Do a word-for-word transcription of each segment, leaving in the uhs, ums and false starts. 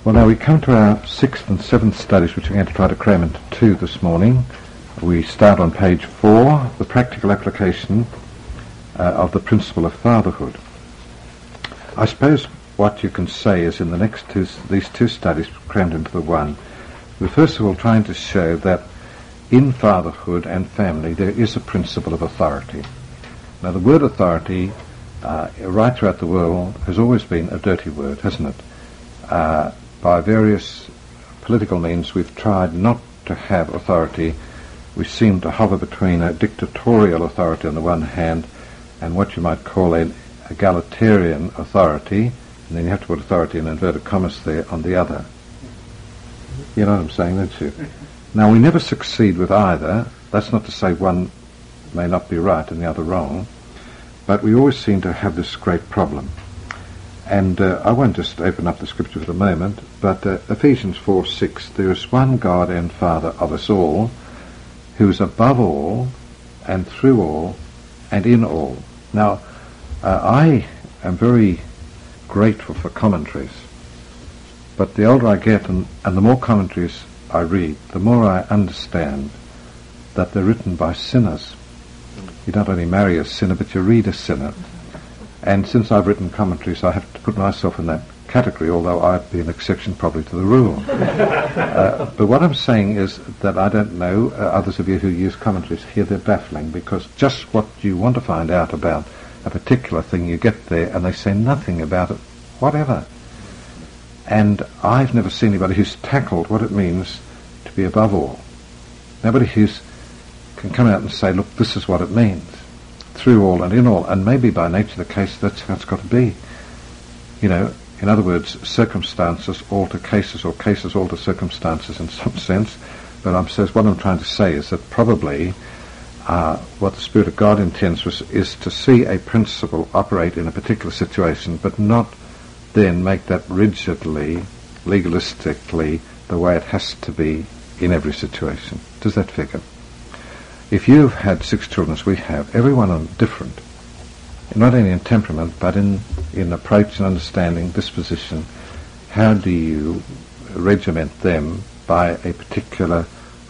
Well, now we come to our sixth and seventh studies, which we're going to try to cram into two this morning. We start on page four, the practical application uh, of the principle of fatherhood. I suppose what you can say is in the next two, these two studies crammed into the one, we're first of all trying to show that in fatherhood and family there is a principle of authority. Now the word authority, uh, right throughout the world, has always been a dirty word, hasn't it? Uh, by various political means we've tried not to have authority. We seem to hover between a dictatorial authority on the one hand and what you might call an egalitarian authority, and then you have to put authority in inverted commas there, on the other. You know what I'm saying, don't you? Now we never succeed with either. That's not to say one may not be right and the other wrong, but we always seem to have this great problem. And uh, I won't just open up the scripture for the moment, but uh, Ephesians four six, there is one God and Father of us all, who is above all, and through all, and in all. Now, uh, I am very grateful for commentaries, but the older I get and, and the more commentaries I read, the more I understand that they're written by sinners. You don't only marry a sinner, but you read a sinner. And since I've written commentaries, I have to put myself in that category, although I'd be an exception probably to the rule. uh, but what I'm saying is that I don't know, uh, others of you who use commentaries here, they're baffling, because just what you want to find out about a particular thing, you get there and they say nothing about it, whatever. And I've never seen anybody who's tackled what it means to be above all. Nobody who's can come out and say, look, this is what it means. Through all and in all, and maybe by nature of the case that's how it's got to be. You know, in other words, circumstances alter cases, or cases alter circumstances in some sense, but I'm says what I'm trying to say is that probably uh, what the Spirit of God intends was, is to see a principle operate in a particular situation, but not then make that rigidly, legalistically, the way it has to be in every situation. Does that figure? If you've had six children, as we have, every one of them different, not only in temperament, but in, in approach and understanding, disposition, how do you regiment them by a particular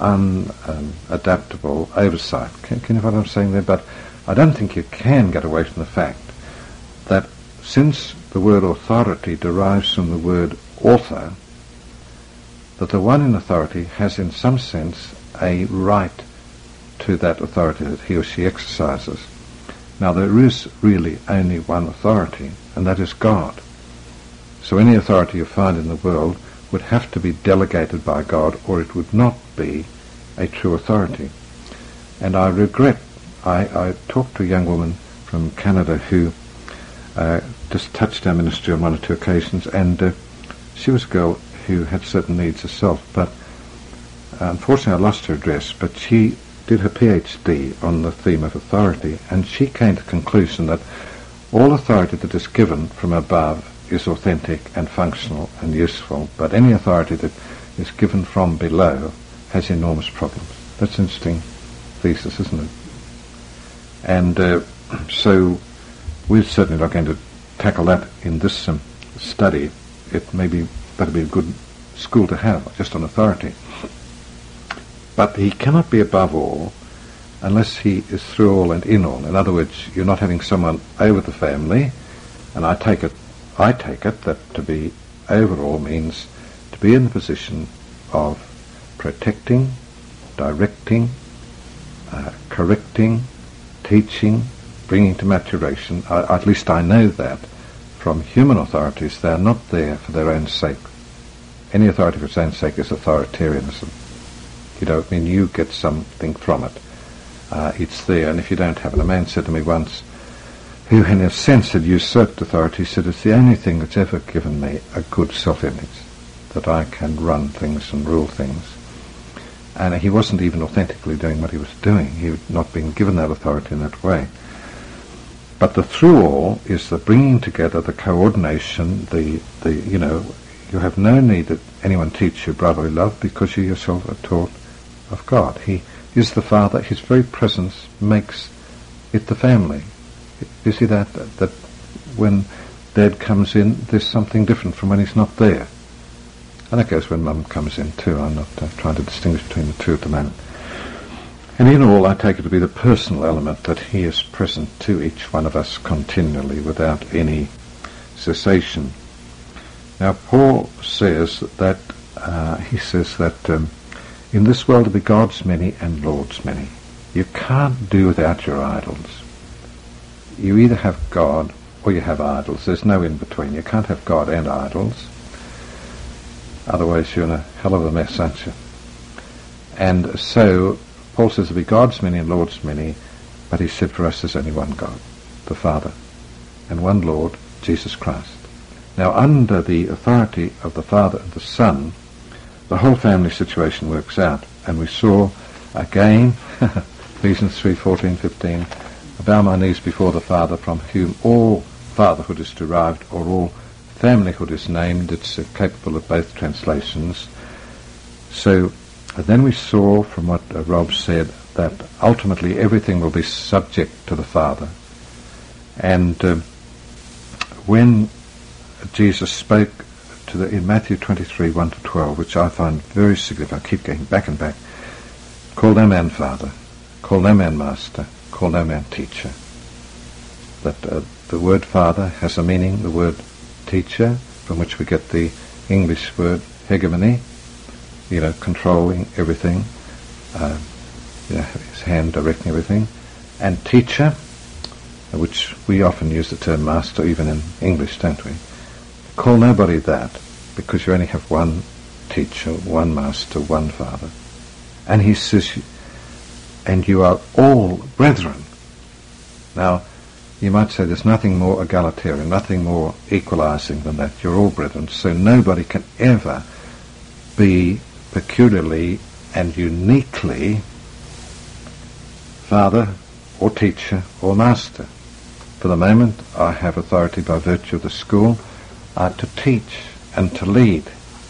unadaptable um, oversight? Can, can you follow what I'm saying there? But I don't think you can get away from the fact that since the word authority derives from the word author, that the one in authority has in some sense a right to that authority that he or she exercises. Now there is really only one authority, and that is God. So any authority you find in the world would have to be delegated by God, or it would not be a true authority. And I regret, I, I talked to a young woman from Canada who uh, just touched our ministry on one or two occasions, and uh, she was a girl who had certain needs herself, but uh, unfortunately I lost her address, but she did her PhD on the theme of authority, and she came to the conclusion that all authority that is given from above is authentic and functional and useful, but any authority that is given from below has enormous problems. That's an interesting thesis, isn't it? And uh, so we're certainly not going to tackle that in this um, study. It may be that'd be a good school to have, just on authority. But he cannot be above all unless he is through all and in all. In other words, you're not having someone over the family, and I take it, I take it that to be over all means to be in the position of protecting, directing, uh, correcting, teaching, bringing to maturation. I, at least I know that from human authorities. They are not there for their own sake. Any authority for its own sake is authoritarianism. You don't mean you get something from it. Uh, it's there, and if you don't have it. A man said to me once, who in a sense had usurped authority, he said, it's the only thing that's ever given me a good self-image, that I can run things and rule things. And he wasn't even authentically doing what he was doing. He had not been given that authority in that way. But the through all is the bringing together, the coordination, the, the you know, you have no need that anyone teach you brotherly love, because you yourself are taught of God. He is the Father. His very presence makes it the family. You see that, that when Dad comes in, there's something different from when he's not there. And that goes when Mum comes in too. I'm not uh, trying to distinguish between the two at the moment. And in all, I take it to be the personal element that he is present to each one of us continually without any cessation. Now, Paul says that, uh, he says that um, in this world there be gods many and lords many. You can't do without your idols. You either have God or you have idols. There's no in between. You can't have God and idols. Otherwise you're in a hell of a mess, aren't you? And so Paul says there be gods many and lords many, but he said for us there's only one God, the Father, and one Lord, Jesus Christ. Now under the authority of the Father and the Son, the whole family situation works out. And we saw again, Ephesians three, fourteen, fifteen, I bow my knees before the Father from whom all fatherhood is derived, or all familyhood is named. It's uh, capable of both translations. So uh, then we saw from what uh, Rob said that ultimately everything will be subject to the Father. And uh, when Jesus spoke to the, in Matthew twenty-three, one to twelve, which I find very significant, I keep going back and back, call no man Father, call no man Master, call no man Teacher. That uh, the word Father has a meaning, the word Teacher, from which we get the English word hegemony, you know, controlling everything, uh, you know, his hand directing everything, and Teacher, which we often use the term Master, even in English, don't we? Call nobody that, because you only have one Teacher, one Master, one Father. And he says, and you are all brethren. Now, you might say there's nothing more egalitarian, nothing more equalizing than that. You're all brethren, so nobody can ever be peculiarly and uniquely Father or Teacher or Master. For the moment, I have authority by virtue of the school uh, to teach and to lead.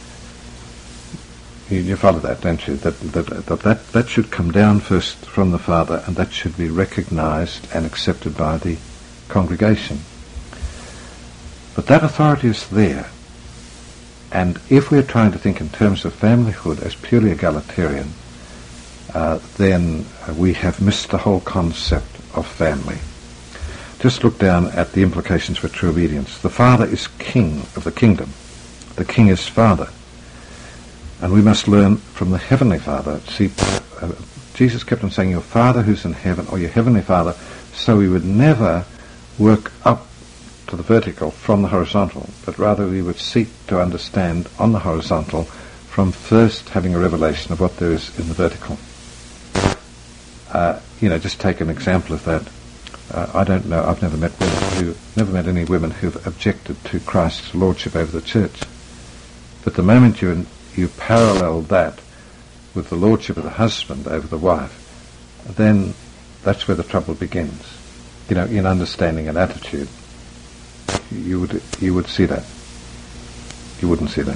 You, you follow that, don't you? That that, that that that should come down first from the Father, and that should be recognized and accepted by the congregation. But that authority is there, and if we're trying to think in terms of familyhood as purely egalitarian, uh, then uh, we have missed the whole concept of family. Just look down at the implications for true obedience. The Father is king of the kingdom. The king is Father. And we must learn from the Heavenly Father. See, uh, Jesus kept on saying, your Father who's in heaven, or your Heavenly Father, so we would never work up to the vertical from the horizontal, but rather we would seek to understand on the horizontal from first having a revelation of what there is in the vertical. Uh, you know, just take an example of that. Uh, I don't know, I've never met women who, never met any women who've objected to Christ's lordship over the church. But the moment you you parallel that with the lordship of the husband over the wife, then that's where the trouble begins. You know, in understanding and attitude, you would you would see that. You wouldn't see that.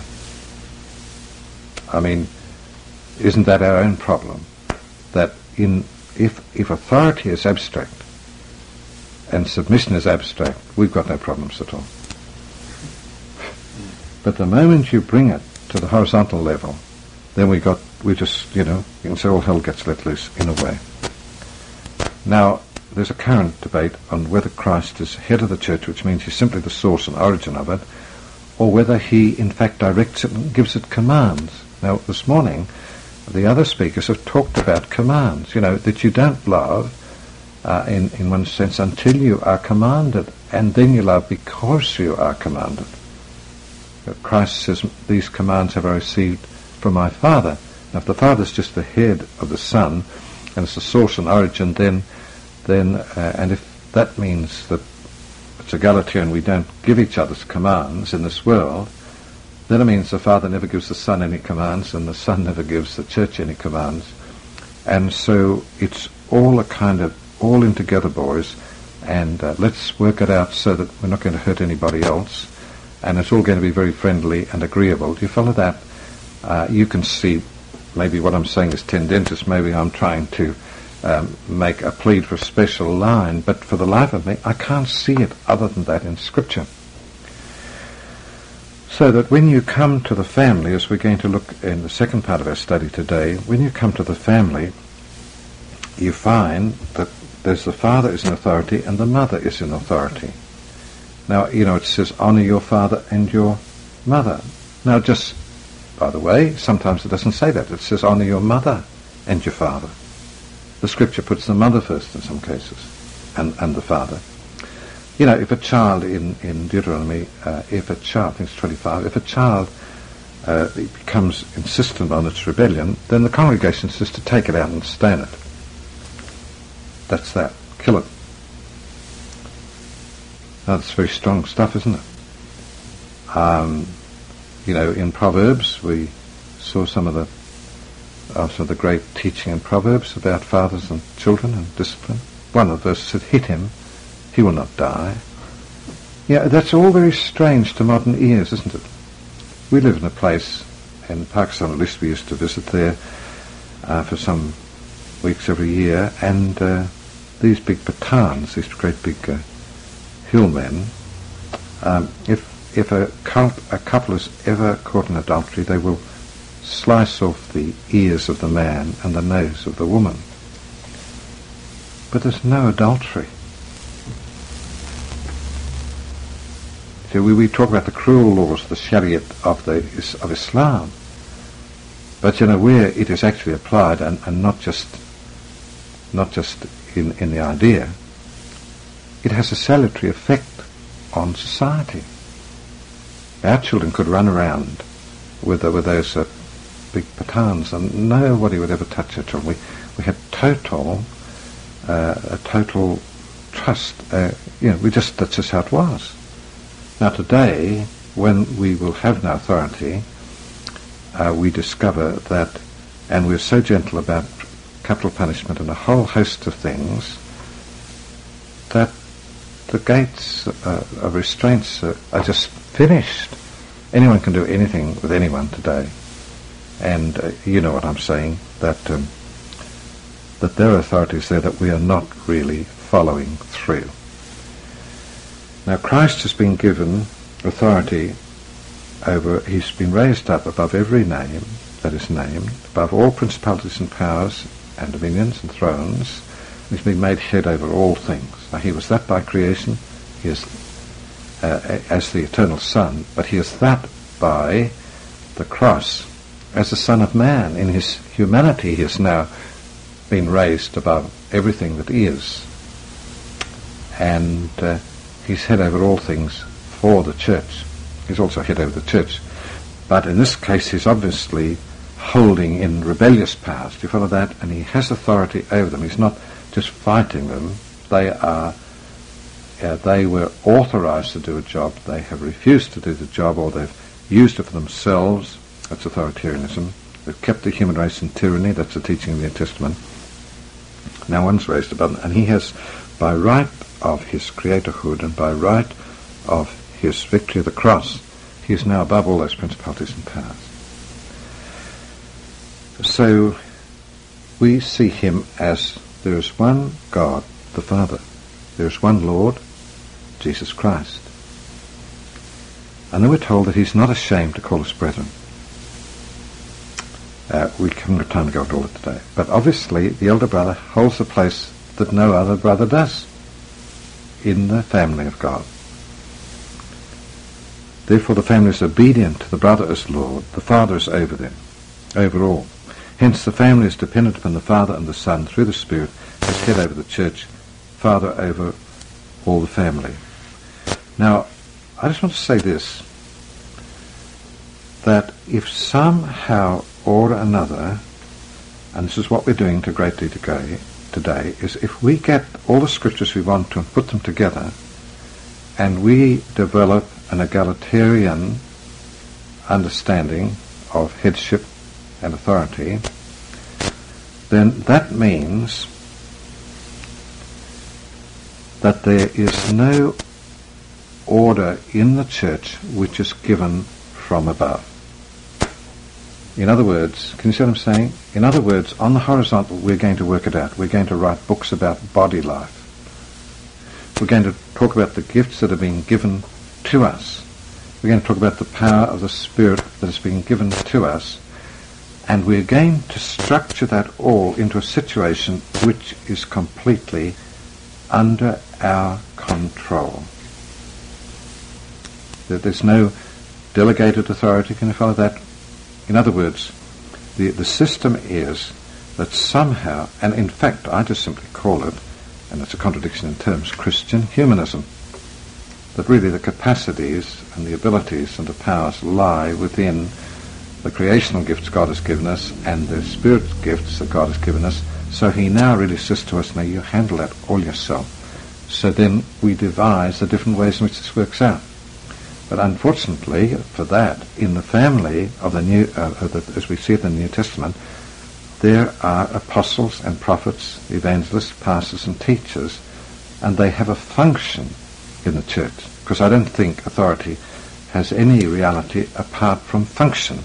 I mean, isn't that our own problem? That in if if authority is abstract and submission is abstract, we've got no problems at all. But the moment you bring it to the horizontal level, then we got we just you know you can say all hell gets let loose in a way. Now there's a current debate on whether Christ is head of the church, which means he's simply the source and origin of it, or whether he in fact directs it and gives it commands. Now this morning the other speakers have talked about commands, you know, that you don't love uh, in, in one sense until you are commanded, and then you love because you are commanded. Christ says, these commands have I received from my Father. Now if the Father is just the head of the Son, and it's the source and origin, then, then uh, and if that means that it's egalitarian, we don't give each other's commands in this world, then it means the Father never gives the Son any commands, and the Son never gives the Church any commands. And so it's all a kind of, all in together, boys, and uh, let's work it out so that we're not going to hurt anybody else, and it's all going to be very friendly and agreeable. Do you follow that? Uh, you can see maybe what I'm saying is tendentious, maybe I'm trying to um, make a plea for a special line, but for the life of me, I can't see it other than that in Scripture. So that when you come to the family, as we're going to look in the second part of our study today, when you come to the family, you find that there's the father is in authority and the mother is in authority. Now, you know, it says, honour your father and your mother. Now, just, by the way, sometimes it doesn't say that. It says, honour your mother and your father. The scripture puts the mother first in some cases, and, and the father. You know, if a child in, in Deuteronomy, uh, if a child, I think it's twenty-five, if a child uh, becomes insistent on its rebellion, then the congregation says to take it out and stone it. That's that. Kill it. Now, that's very strong stuff, isn't it? Um, you know, in Proverbs, we saw some of the also the great teaching in Proverbs about fathers and children and discipline. One of the verses said, hit him, he will not die. Yeah, that's all very strange to modern ears, isn't it? We live in a place in Pakistan, at least we used to visit there uh, for some weeks every year, and uh, these big Pathans, these great big uh, hillmen, um, if if a, cult, a couple is ever caught in adultery, they will slice off the ears of the man and the nose of the woman. But there's no adultery. So we, we talk about the cruel laws, the Shariat of the of Islam, but you know where it is actually applied, and, and not just not just in, in the idea, it has a salutary effect on society. Our children could run around with uh, with those uh, big Pathans, and nobody would ever touch it. We we had total uh, a total trust. Uh, you know, we just that's just how it was. Now today, when we will have no authority, uh, we discover that, and we're so gentle about capital punishment and a whole host of things, that the gates uh, of restraints uh, are just finished. Anyone can do anything with anyone today. And uh, you know what I'm saying, that um, that there are authorities there that we are not really following through. Now Christ has been given authority over, he's been raised up above every name that is named, above all principalities and powers and dominions and thrones. He's been made head over all things. Now he was that by creation, he is uh, as the eternal Son, but he is that by the cross. As the Son of Man, in his humanity, he has now been raised above everything that is. And uh, he's head over all things for the church. He's also head over the church. But in this case, he's obviously holding in rebellious powers. Do you follow that? And he has authority over them. He's not just fighting them. They are, uh, they were authorized to do a job. They have refused to do the job, or they've used it for themselves. That's authoritarianism. They've kept the human race in tyranny. That's the teaching of the New Testament. Now one's raised above them, and he has, by right of his creatorhood and by right of his victory of the cross, he is now above all those principalities and powers. So we see him as there is one God, the Father. There is one Lord, Jesus Christ. And then we're told that he's not ashamed to call us brethren. Uh, we haven't got time to go into all it today. But obviously the elder brother holds a place that no other brother does in the family of God. Therefore the family is obedient to the brother as Lord. The Father is over them, over all. Hence the family is dependent upon the Father and the Son through the Spirit as head over the church, Father over all the family. Now, I just want to say this, that if somehow or another, and this is what we're doing to a great degree today, is if we get all the scriptures we want to and put them together, and we develop an egalitarian understanding of headship and authority, then that means that there is no order in the church which is given from above. In other words, can you see what I'm saying? In other words, on the horizontal we're going to work it out. We're going to write books about body life. We're going to talk about the gifts that are being given to us. we're going to talk about the power of the Spirit that has been given to us, and we're going to structure that all into a situation which is completely under our control. There's no delegated authority. Can you follow that? In other words, the, the system is that somehow, and in fact I just simply call it, and it's a contradiction in terms, Christian humanism, that really the capacities and the abilities and the powers lie within the creational gifts God has given us and the spirit gifts that God has given us. So he now really says to us, now you handle that all yourself. So then we devise the different ways in which this works out. But unfortunately for that, in the family of the New, uh, of the, as we see it in the New Testament, there are apostles and prophets, evangelists, pastors and teachers, and they have a function in the church, because I don't think authority has any reality apart from function.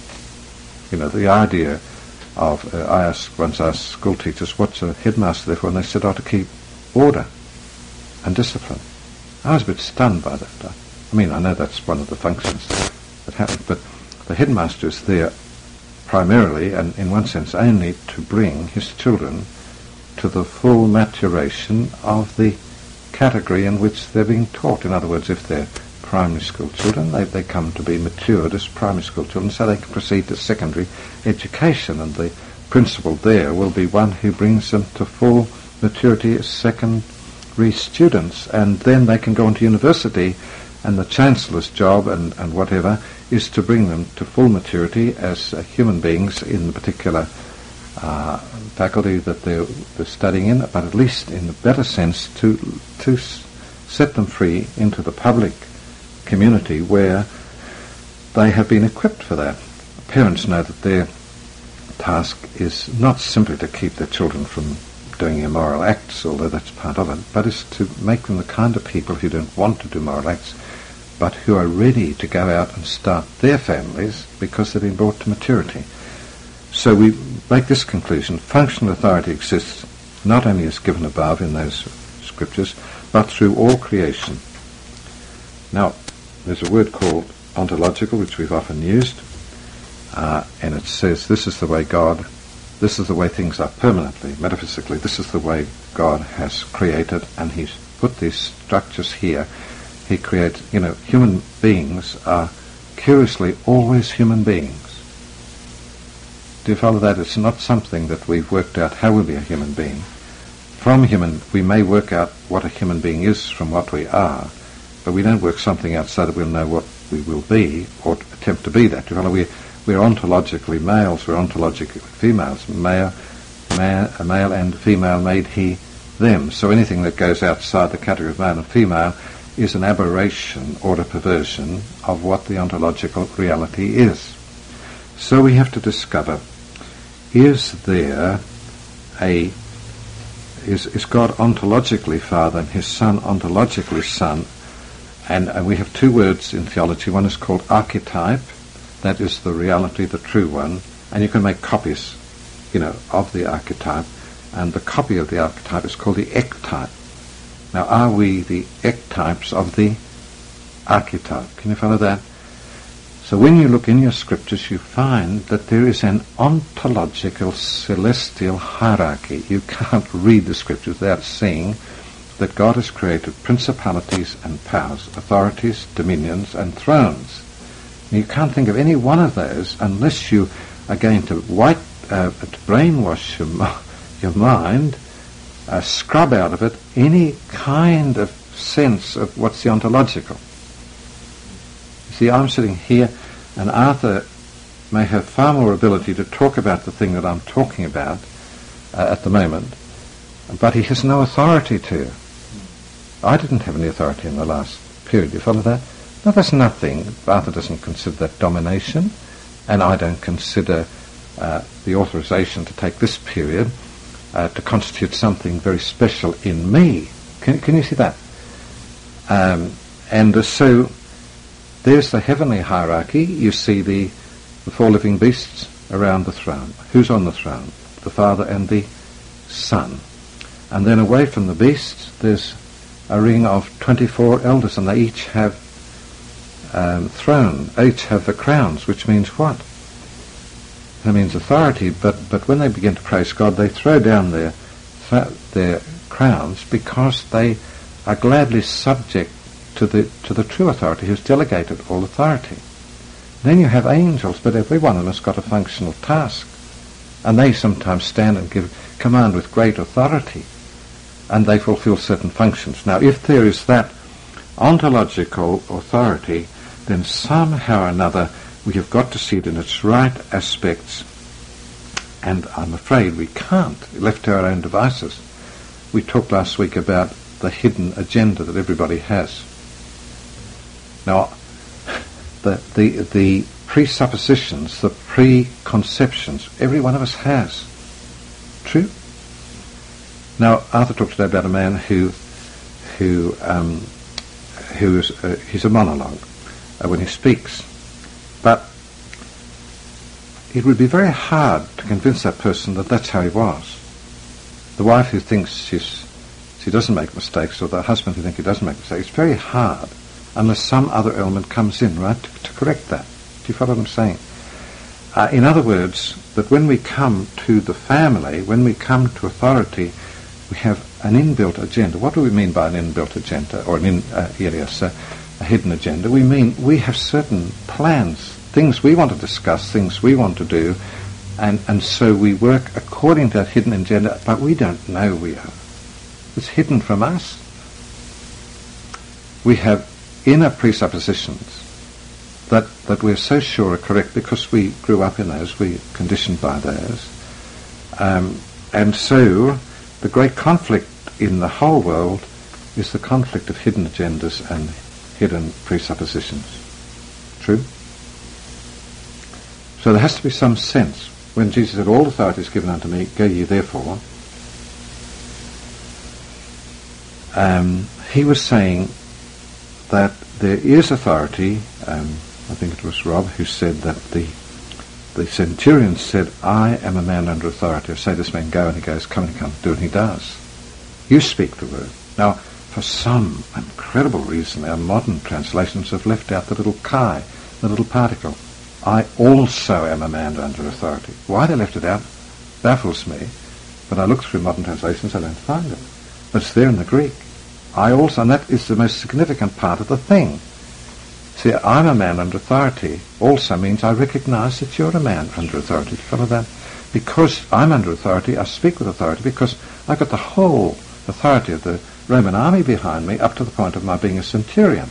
You know, the idea of, uh, I asked, once asked school teachers, what's a headmaster there for? And they said, oh, to keep order and discipline. I was a bit stunned by that. I mean, I know that's one of the functions that happens, but the headmaster is there primarily, and in one sense only, to bring his children to the full maturation of the category in which they're being taught. In other words, if they're primary school children, they, they come to be matured as primary school children, so they can proceed to secondary education, and the principal there will be one who brings them to full maturity as secondary students, and then they can go on to university, and the Chancellor's job and, and whatever is to bring them to full maturity as uh, human beings in the particular uh, faculty that they're, they're studying in, but at least in the better sense to to s- set them free into the public community where they have been equipped for that. Parents know that their task is not simply to keep their children from doing immoral acts, although that's part of it, but is to make them the kind of people who don't want to do moral acts, but who are ready to go out and start their families because they've been brought to maturity. So we make this conclusion: functional authority exists not only as given above in those scriptures, but through all creation. Now, there's a word called ontological, which we've often used, uh, and it says this is the way God, this is the way things are permanently, metaphysically, this is the way God has created, and he's put these structures here. He creates, you know, human beings are curiously always human beings. Do you follow that? It's not something that we've worked out how we'll be a human being. From human, we may work out what a human being is from what we are, but we don't work something out so that we'll know what we will be or attempt to be that. Do you follow? We're, we're ontologically males, we're ontologically females. Male, man, a male and female made he, them. So anything that goes outside the category of male and female is an aberration or a perversion of what the ontological reality is. So we have to discover, is there a, is, is God ontologically Father and his Son ontologically Son? And, and we have two words in theology. One is called archetype, that is the reality, the true one, and you can make copies, you know, of the archetype, and the copy of the archetype is called the ectype. Now, are we the ectypes of the archetype? Can you follow that? So when you look in your scriptures, you find that there is an ontological celestial hierarchy. You can't read the scriptures without seeing that God has created principalities and powers, authorities, dominions, and thrones. And you can't think of any one of those unless you are going to white, uh, to brainwash your, your mind, uh, scrub out of it any kind of sense of what's the ontological. See, I'm sitting here, and Arthur may have far more ability to talk about the thing that I'm talking about uh, at the moment, but he has no authority to. I didn't have any authority in the last period. You follow that? No, that's nothing. Arthur doesn't consider that domination, and I don't consider uh, the authorization to take this period uh, to constitute something very special in me. Can, can you see that? Um, and uh, so there's the heavenly hierarchy. You see the, the four living beasts around the throne. Who's on the throne? The Father and the Son. And then away from the beasts, there's a ring of twenty-four elders, and they each have um, throne. H have the crowns, which means what? That means authority, but, but when they begin to praise God, they throw down their, th- their crowns because they are gladly subject to the, to the true authority who's delegated all authority. Then you have angels, but every one of them has got a functional task, and they sometimes stand and give command with great authority, and they fulfill certain functions. Now, if there is that ontological authority, then somehow or another we have got to see it in its right aspects, and I'm afraid we can't, left to our own devices. We talked last week about the hidden agenda that everybody has. Now, the the the presuppositions, the preconceptions, every one of us has. True? Now, Arthur talked today about a man who who um, who is uh, he's a monologue uh, when he speaks, but it would be very hard to convince that person that that's how he was. The wife who thinks she's she doesn't make mistakes, or the husband who thinks he doesn't make mistakes, it's very hard unless some other element comes in, right, to, to correct that. Do you follow what I'm saying? Uh, in other words, that when we come to the family, when we come to authority, we have an inbuilt agenda. What do we mean by an inbuilt agenda, or an in, uh, yes, uh, a hidden agenda? We mean we have certain plans, things we want to discuss, things we want to do, and, and so we work according to that hidden agenda, but we don't know we are. It's hidden from us. We have inner presuppositions that, that we're so sure are correct because we grew up in those, we're conditioned by those. Um, and so the great conflict in the whole world is the conflict of hidden agendas and hidden presuppositions. True? So there has to be some sense. When Jesus said, all authority is given unto me, go ye therefore, um, he was saying that there is authority. um, I think it was Rob who said that the the centurion said, I am a man under authority. I say this man, go, and he goes, come, and he comes, do, and he does. You speak the word. Now, for some incredible reason, our modern translations have left out the little chi, the little particle. I also am a man under authority. Why they left it out baffles me, but I look through modern translations, I don't find it. But it's there in the Greek. I also, and that is the most significant part of the thing. See, I'm a man under authority also means I recognize that you're a man under authority. Do you follow that? Because I'm under authority, I speak with authority because I've got the whole authority of the Roman army behind me up to the point of my being a centurion.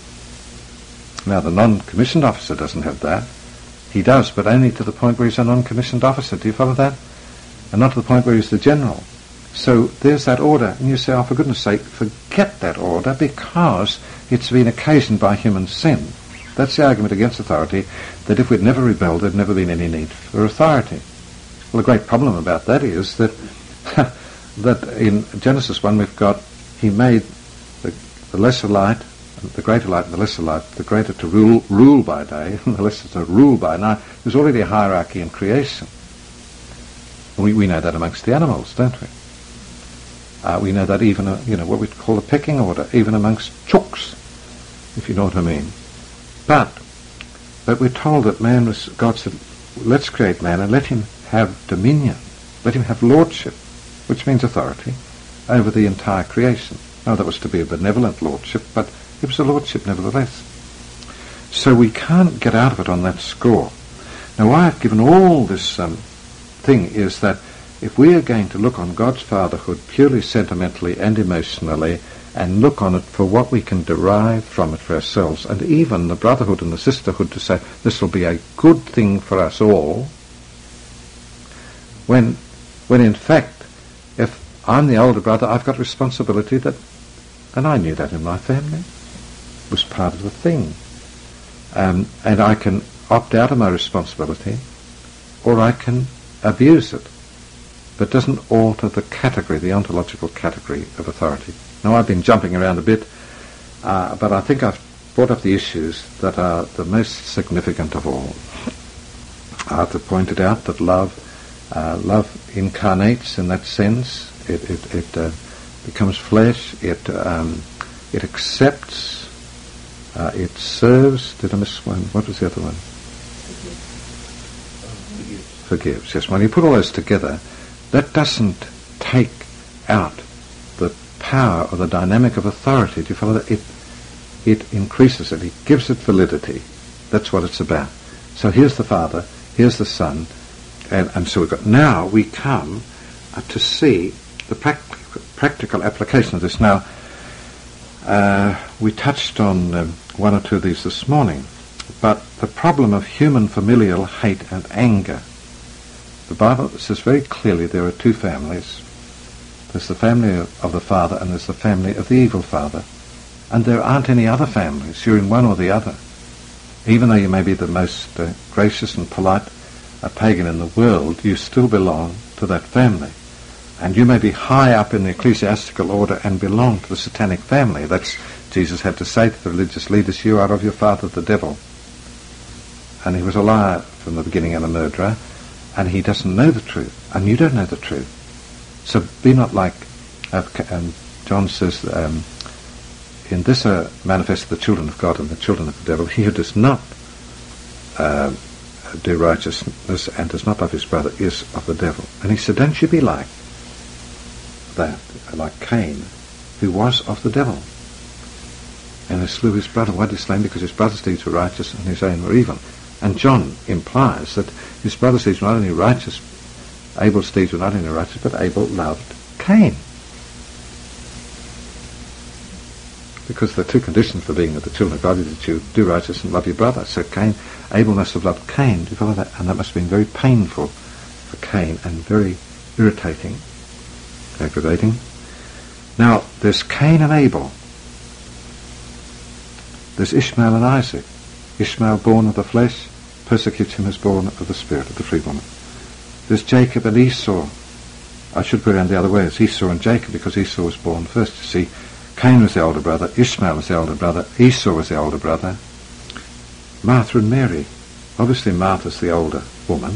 Now, the non-commissioned officer doesn't have that. He does, but only to the point where he's a non-commissioned officer. Do you follow that? And not to the point where he's the general. So there's that order, and you say, oh, for goodness sake, forget that order because it's been occasioned by human sin. That's the argument against authority, that if we'd never rebelled, there'd never been any need for authority. Well, the great problem about that is that that in Genesis one we've got, he made the, the lesser light, the greater light and the lesser light, the greater to rule rule by day, and the lesser to rule by night. There's already a hierarchy in creation. We, we know that amongst the animals, don't we? Uh, we know that even, uh, you know, what we call a pecking order, even amongst chooks, if you know what I mean. But, but we're told that man was, God said, let's create man and let him have dominion, let him have lordship, which means authority, over the entire creation. Now, that was to be a benevolent lordship, but it was a lordship nevertheless. So we can't get out of it on that score. Now, why I've given all this um, thing is that if we are going to look on God's fatherhood purely sentimentally and emotionally, and look on it for what we can derive from it for ourselves, and even the brotherhood and the sisterhood to say this will be a good thing for us all, when when in fact, if I'm the older brother, I've got responsibility that, and I knew that in my family, was part of the thing. Um, and I can opt out of my responsibility, or I can abuse it. But doesn't alter the category, the ontological category of authority. Now, I've been jumping around a bit, uh, but I think I've brought up the issues that are the most significant of all. Arthur pointed out that love, uh, love incarnates in that sense. It, it, it uh, becomes flesh. It um, it accepts Uh, it serves, did I miss one? What was the other one? Forgives. Forgives, yes. When you put all those together, that doesn't take out the power or the dynamic of authority. Do you follow that? It, it increases it. It gives it validity. That's what it's about. So here's the Father, here's the Son, and, and so we've got, now we come uh, to see the practic- practical application of this. Now, uh, we touched on um, one or two of these this morning, but the problem of human familial hate and anger, the Bible says very clearly there are two families. There's the family of, of the father and there's the family of the evil father. And there aren't any other families. You're in one or the other. Even though you may be the most uh, gracious and polite uh, pagan in the world, you still belong to that family. And you may be high up in the ecclesiastical order and belong to the satanic family. That's Jesus had to say to the religious leaders, you are of your father the devil. And he was a liar from the beginning and a murderer, and he doesn't know the truth, and you don't know the truth. So be not like, uh, um, John says, um, in this are manifested the children of God and the children of the devil. He who does not uh, do righteousness and does not love his brother is of the devil. And he said, don't you be like that, like Cain, who was of the devil, and he slew his brother. Why did he slay him? Because his brother's deeds were righteous and his own were evil. And John implies that his brother's deeds were not only righteous, Abel's deeds were not only righteous, but Abel loved Cain. Because the two conditions for being of the children of God is that you do righteous and love your brother. So Cain, Abel must have loved Cain. Do you follow that? And that must have been very painful for Cain and very irritating, aggravating. Now, there's Cain and Abel. There's Ishmael and Isaac. Ishmael, born of the flesh, persecutes him as born of the spirit, of the free woman. There's Jacob and Esau. I should put it around the other way. It's Esau and Jacob, because Esau was born first. You see, Cain was the older brother, Ishmael was the older brother, Esau was the older brother. Martha and Mary. Obviously Martha's the older woman,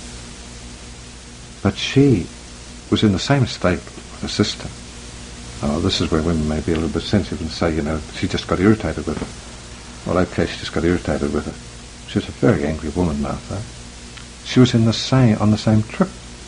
but she was in the same state with her sister. Oh, this is where women may be a little bit sensitive and say, you know, she just got irritated with her. Well, okay, she just got irritated with her. She was a very angry woman, Martha. She was in the same on the same trip.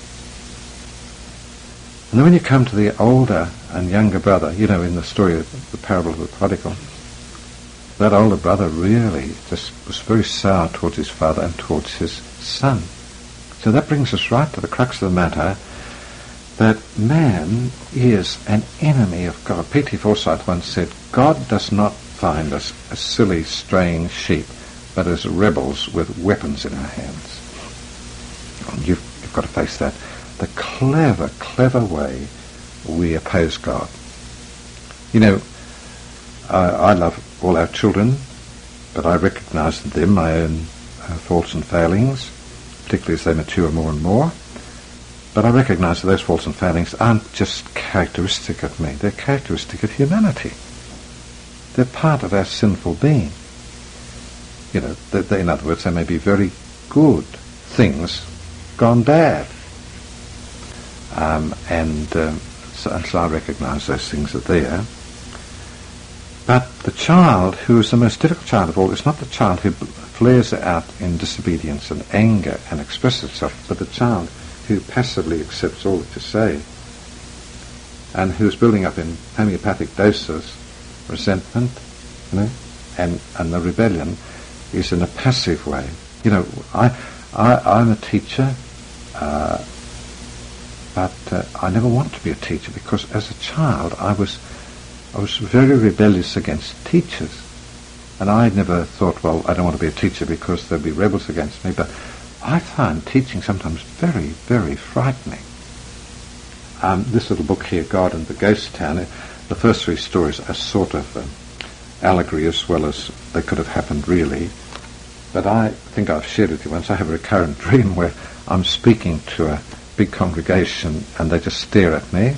And then when you come to the older and younger brother, you know, in the story of the parable of the prodigal, that older brother really just was very sour towards his father and towards his son. So that brings us right to the crux of the matter, that man is an enemy of God. P T Forsyth once said, God does not find us as silly, straying sheep, but as rebels with weapons in our hands. And you've, you've got to face that. The clever, clever way we oppose God. You know, I, I love all our children, but I recognise in them my own uh, faults and failings, particularly as they mature more and more. But I recognise that those faults and failings aren't just characteristic of me, they're characteristic of humanity. They're part of our sinful being. You know, they, they, in other words, they may be very good things gone bad. Um, and, um, so, and so I recognise those things are there. But the child who is the most difficult child of all is not the child who flares out in disobedience and anger and expresses itself, but the child who passively accepts all that you say and who's building up in homeopathic doses resentment, you know, and, and the rebellion is in a passive way. You know, I, I, I'm a teacher, uh, but uh, I never want to be a teacher because as a child I was I was very rebellious against teachers. And I never thought, well, I don't want to be a teacher because there'll be rebels against me, but I find teaching sometimes very, very frightening. Um, this little book here, God and the Ghost Town, the first three stories are sort of um, allegory as well as they could have happened really. But I think I've shared with you once, I have a recurrent dream where I'm speaking to a big congregation and they just stare at me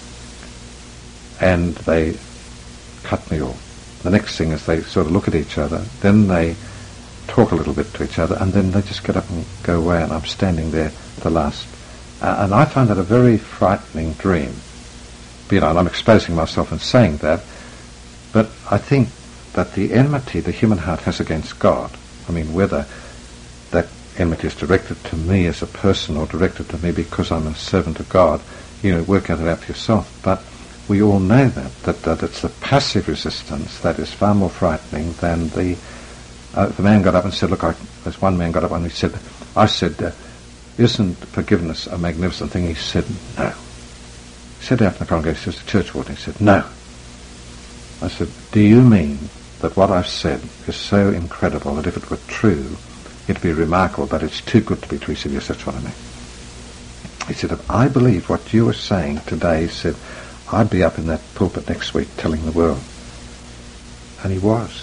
and they cut me off. The next thing is they sort of look at each other, then they talk a little bit to each other, and then they just get up and go away, and I'm standing there at the last. Uh, and I find that a very frightening dream. You know, and I'm exposing myself and saying that, but I think that the enmity the human heart has against God, I mean, whether that enmity is directed to me as a person or directed to me because I'm a servant of God, you know, work out it out for yourself. But we all know that, that, that it's the passive resistance that is far more frightening than the... Uh, the man got up and said, look, I, there's one man got up and he said, I said, uh, isn't forgiveness a magnificent thing? He said, no. He said out in the congregation, he was a church warden, he said, no. I said, do you mean that what I've said is so incredible that if it were true, it'd be remarkable, but it's too good to be true? He said, yes, that's what I mean. He said, if I believed what you were saying today, he said, I'd be up in that pulpit next week telling the world. And he was.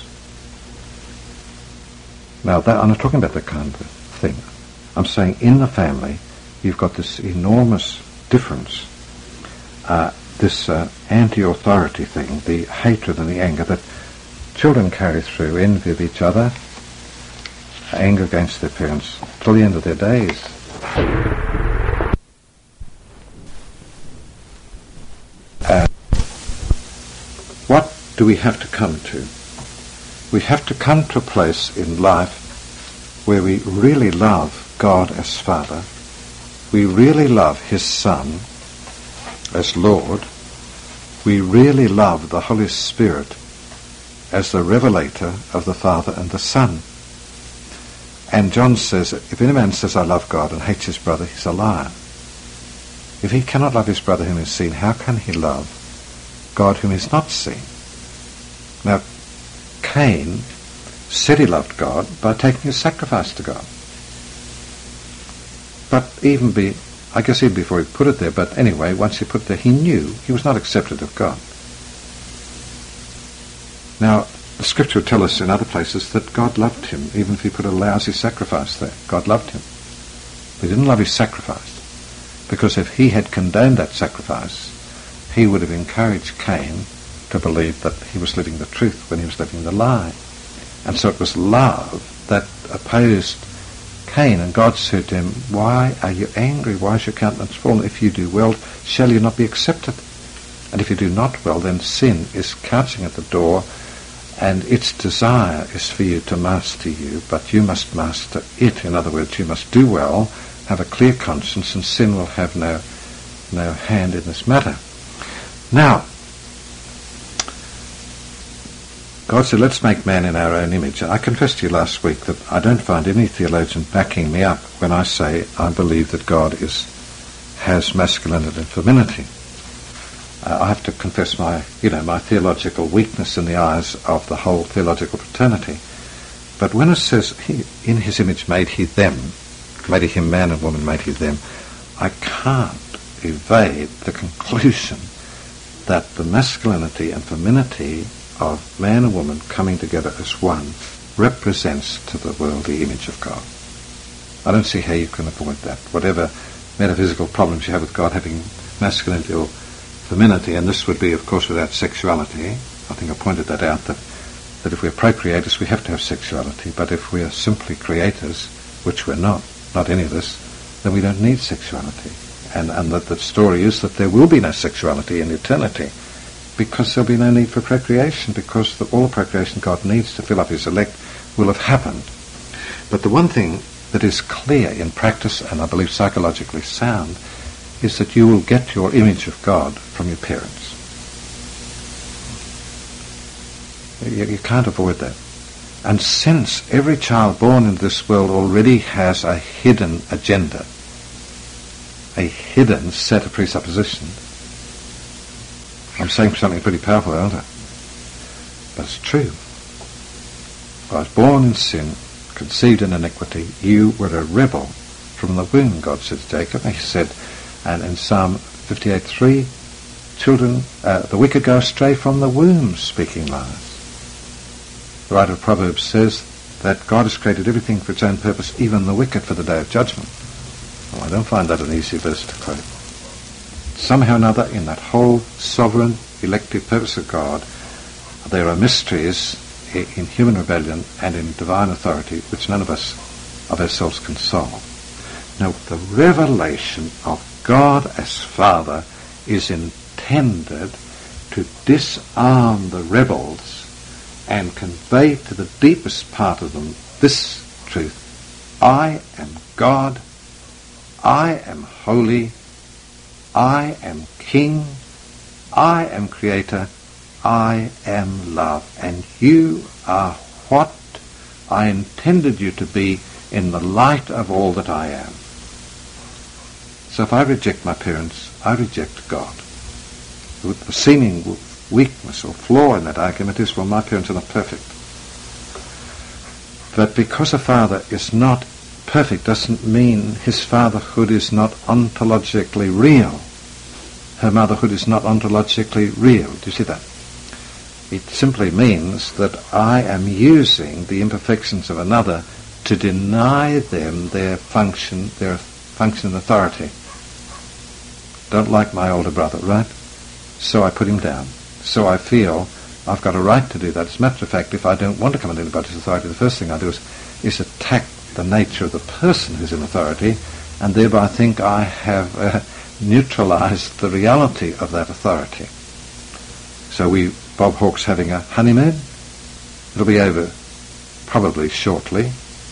Now, that, I'm not talking about that kind of thing. I'm saying in the family, you've got this enormous difference, uh, this uh, anti-authority thing, the hatred and the anger that children carry through, envy of each other, anger against their parents, till the end of their days. Uh, what do we have to come to? We have to come to a place in life where we really love God as Father, we really love His Son as Lord, we really love the Holy Spirit as the revelator of the Father and the Son. And John says, if any man says, I love God, and hates his brother, he's a liar. If he cannot love his brother whom he has seen, how can he love God whom he has not seen? Now, Cain said he loved God by taking a sacrifice to God. But even be, I guess even before he put it there, but anyway, once he put it there, he knew he was not accepted of God. Now, the scripture would tell us in other places that God loved him, even if he put a lousy sacrifice there. God loved him. But he didn't love his sacrifice, because if he had condoned that sacrifice, he would have encouraged Cain to believe that he was living the truth when he was living the lie. And so it was love that opposed Cain, and God said to him, why are you angry? Why is your countenance fallen? If you do well, shall you not be accepted? And if you do not well, then sin is crouching at the door, and its desire is for you to master you, but you must master it. In other words, you must do well, have a clear conscience, and sin will have no, no hand in this matter. Now, God said, let's make man in our own image. I confessed to you last week that I don't find any theologian backing me up when I say I believe that God is has masculinity and femininity. Uh, I have to confess my, you know, my theological weakness in the eyes of the whole theological fraternity. But when it says, he, in his image made he them, made he him man and woman, made he them, I can't evade the conclusion that the masculinity and femininity of man and woman coming together as one represents to the world the image of God. I don't see how you can avoid that. Whatever metaphysical problems you have with God having masculinity or femininity, and this would be, of course, without sexuality. I think I pointed that out, that, that if we're procreators, we have to have sexuality, but if we're simply creators, which we're not, not any of us, then we don't need sexuality. And, and that the story is that there will be no sexuality in eternity, because there'll be no need for procreation, because the, all the procreation God needs to fill up his elect will have happened. But the one thing that is clear in practice, and I believe psychologically sound, is that you will get your image of God from your parents. You, you can't avoid that. And since every child born into this world already has a hidden agenda, a hidden set of presuppositions, I'm saying something pretty powerful, aren't I? But it's true. I was born in sin, conceived in iniquity. You were a rebel from the womb, God said to Jacob. And he said, and in Psalm fifty-eight three, children, uh, the wicked go astray from the womb, speaking lies. The writer of Proverbs says that God has created everything for its own purpose, even the wicked for the day of judgment. Well, I don't find that an easy verse to quote. Somehow or another, in that whole sovereign, elective purpose of God, there are mysteries in human rebellion and in divine authority which none of us of ourselves can solve. Now, the revelation of God as Father is intended to disarm the rebels and convey to the deepest part of them this truth: I am God, I am holy, I am King, I am Creator, I am love, and you are what I intended you to be in the light of all that I am. So if I reject my parents, I reject God. The seeming weakness or flaw in that argument is, well, my parents are not perfect. But because a father is not perfect doesn't mean his fatherhood is not ontologically real. Her motherhood is not ontologically real. Do you see that? It simply means that I am using the imperfections of another to deny them their function, their function and authority. Don't like my older brother, right? So I put him down. So I feel I've got a right to do that. As a matter of fact, if I don't want to come under anybody's authority, the first thing I do is, is attack the nature of the person who's in authority, and thereby think I have uh, neutralized the reality of that authority. So we, Bob Hawke's having a honeymoon. It'll be over probably shortly,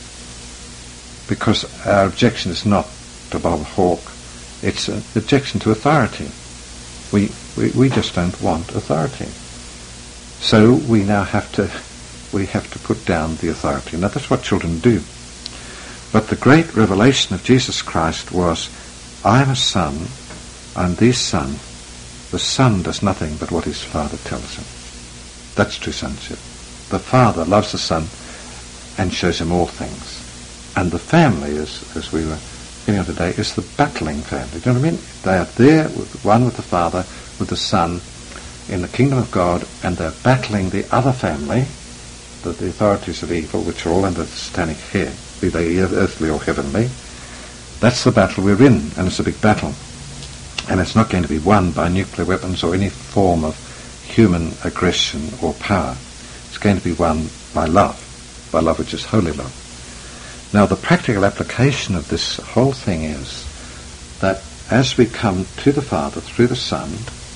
because our objection is not to Bob Hawke, it's an objection to authority. We, we we just don't want authority. So we now have to we have to put down the authority. Now that's what children do. But the great revelation of Jesus Christ was, I am a son, I'm the son. The son does nothing but what his father tells him. That's true sonship. The father loves the son and shows him all things. And the family, as, as we were getting on today, is the battling family. Do you know what I mean? They are there, with, one with the father, with the son, in the kingdom of God, and they're battling the other family, the, the authorities of evil, which are all under the satanic head, be they earthly or heavenly. That's the battle we're in, and it's a big battle. And it's not going to be won by nuclear weapons or any form of human aggression or power. It's going to be won by love, by love which is holy love. Now the practical application of this whole thing is that as we come to the Father through the Son,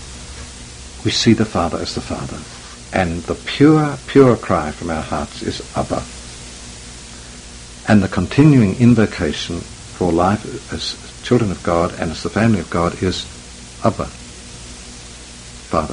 we see the Father as the Father. And the pure, pure cry from our hearts is Abba. And the continuing invocation for life as children of God and as the family of God is Abba, Father.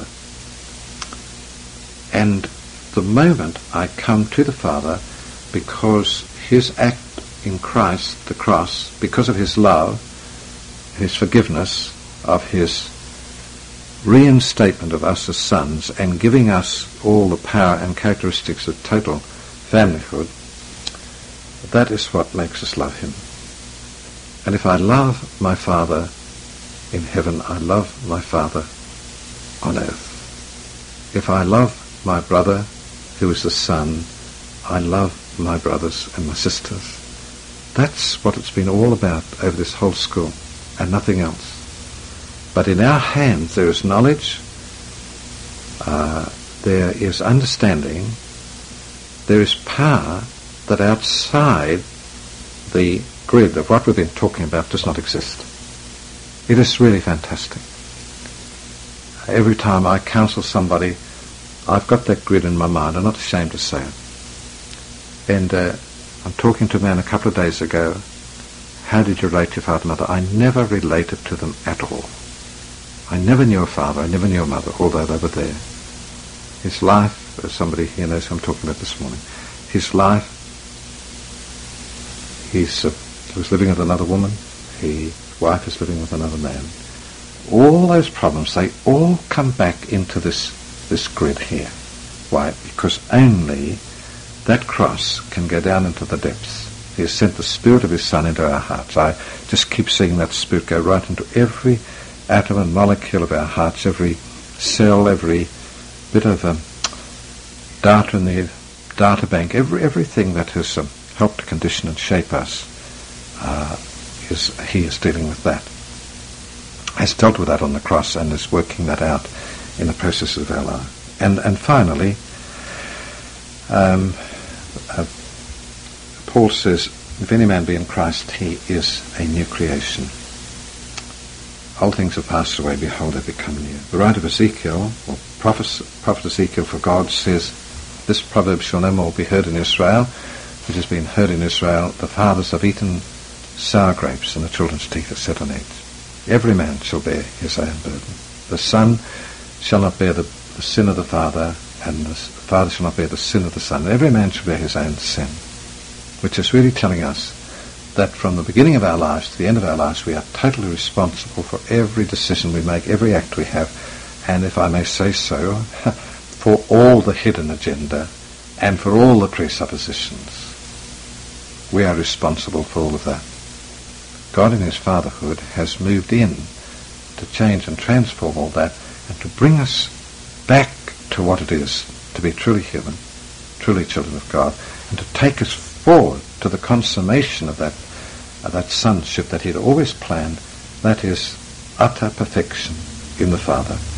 And the moment I come to the Father, because his act in Christ, the cross, because of his love, his forgiveness, of his reinstatement of us as sons, and giving us all the power and characteristics of total familyhood, that is what makes us love him. And if I love my Father in heaven, I love my Father on earth. If I love my brother, who is the Son, I love my brothers and my sisters. That's what it's been all about over this whole school, and nothing else. But in our hands there is knowledge, uh, there is understanding, there is power that outside the grid of what we've been talking about does not exist. It is really fantastic. Every time I counsel somebody, I've got that grid in my mind. I'm not ashamed to say it. And uh, I'm talking to a man a couple of days ago. How did you relate to your father and mother? I never related to them at all. I never knew a father, I never knew a mother, although they were there. His life, as somebody here knows who I'm talking about this morning, his life, he's, uh, he was living with another woman, his wife is living with another man. All those problems, they all come back into this, this grid here. Why? Because only that cross can go down into the depths. He has sent the Spirit of his Son into our hearts. I just keep seeing that Spirit go right into every atom and molecule of our hearts, every cell, every bit of um, data in the data bank, every everything that has um, helped to condition and shape us. Uh, is he is dealing with that, has dealt with that on the cross, and is working that out in the process of our life. And and finally, um, uh, Paul says, if any man be in Christ, he is a new creation. Old things have passed away, behold, they become new. The writer of Ezekiel, or prophet, prophet Ezekiel for God, says, this proverb shall no more be heard in Israel, which has been heard in Israel, the fathers have eaten sour grapes, and the children's teeth are set on edge. Every man shall bear his own burden. The son shall not bear the, the sin of the father, and the father shall not bear the sin of the son. Every man shall bear his own sin, which is really telling us that from the beginning of our lives to the end of our lives, we are totally responsible for every decision we make, every act we have, and if I may say so, for all the hidden agenda and for all the presuppositions. We are responsible for all of that. God in his fatherhood has moved in to change and transform all that and to bring us back to what it is to be truly human, truly children of God, and to take us forward to the consummation of that of that sonship that he had always planned, that is utter perfection in the Father.